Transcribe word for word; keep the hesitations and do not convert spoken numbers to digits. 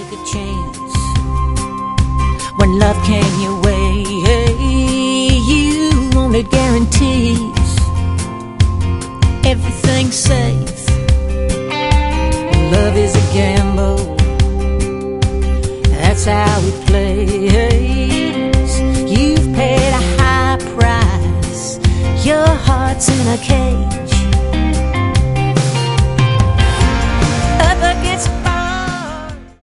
take a chance. When love came your way, you wanted guarantees. Everything's safe. Love is a gamble. That's how it plays. You've paid a high price. Your heart's in a cage.